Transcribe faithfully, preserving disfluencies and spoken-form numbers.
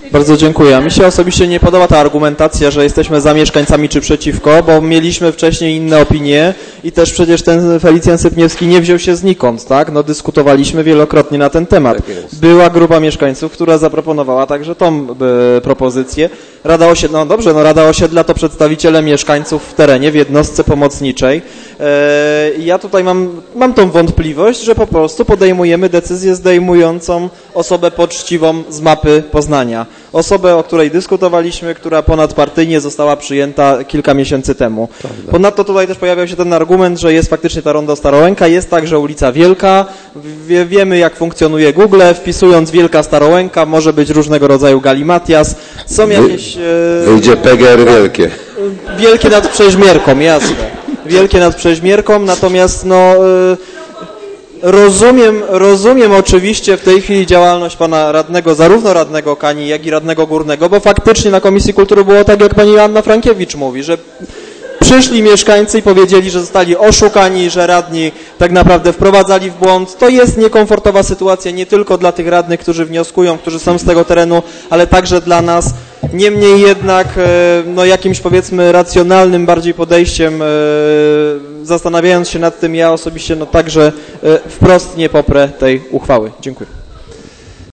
Bardzo dziękuję. Mi się osobiście nie podoba ta argumentacja, że jesteśmy za mieszkańcami czy przeciwko, bo mieliśmy wcześniej inne opinie i też przecież ten Felicjan Sypniewski nie wziął się znikąd, tak? No dyskutowaliśmy wielokrotnie na ten temat. Była grupa mieszkańców, która zaproponowała także tą y, propozycję. Rada Osiedla, no dobrze, no Rada Osiedla to przedstawiciele mieszkańców w terenie, w jednostce pomocniczej. Y, ja tutaj mam, mam tą wątpliwość, że po prostu podejmujemy decyzję zdejmującą osobę poczciwą z mapy Poznania. Osobę, o której dyskutowaliśmy, która ponadpartyjnie została przyjęta kilka miesięcy temu. Prawda. Ponadto tutaj też pojawiał się ten argument, że jest faktycznie ta Rondo Starołęka, jest także ulica Wielka, Wie, wiemy jak funkcjonuje Google, wpisując Wielka Starołęka może być różnego rodzaju galimatias, są jakieś... Wyjdzie P G R wielkie. Wielkie nad Przeźmierką, jasne. Wielkie nad Przeźmierką, natomiast no... Rozumiem, rozumiem oczywiście w tej chwili działalność pana radnego, zarówno radnego Kani, jak i radnego Górnego, bo faktycznie na Komisji Kultury było tak, jak pani Joanna Frankiewicz mówi, że przyszli mieszkańcy i powiedzieli, że zostali oszukani, że radni tak naprawdę wprowadzali w błąd. To jest niekomfortowa sytuacja nie tylko dla tych radnych, którzy wnioskują, którzy są z tego terenu, ale także dla nas. Niemniej jednak no, jakimś powiedzmy racjonalnym bardziej podejściem, zastanawiając się nad tym, ja osobiście no, także wprost nie poprę tej uchwały. Dziękuję.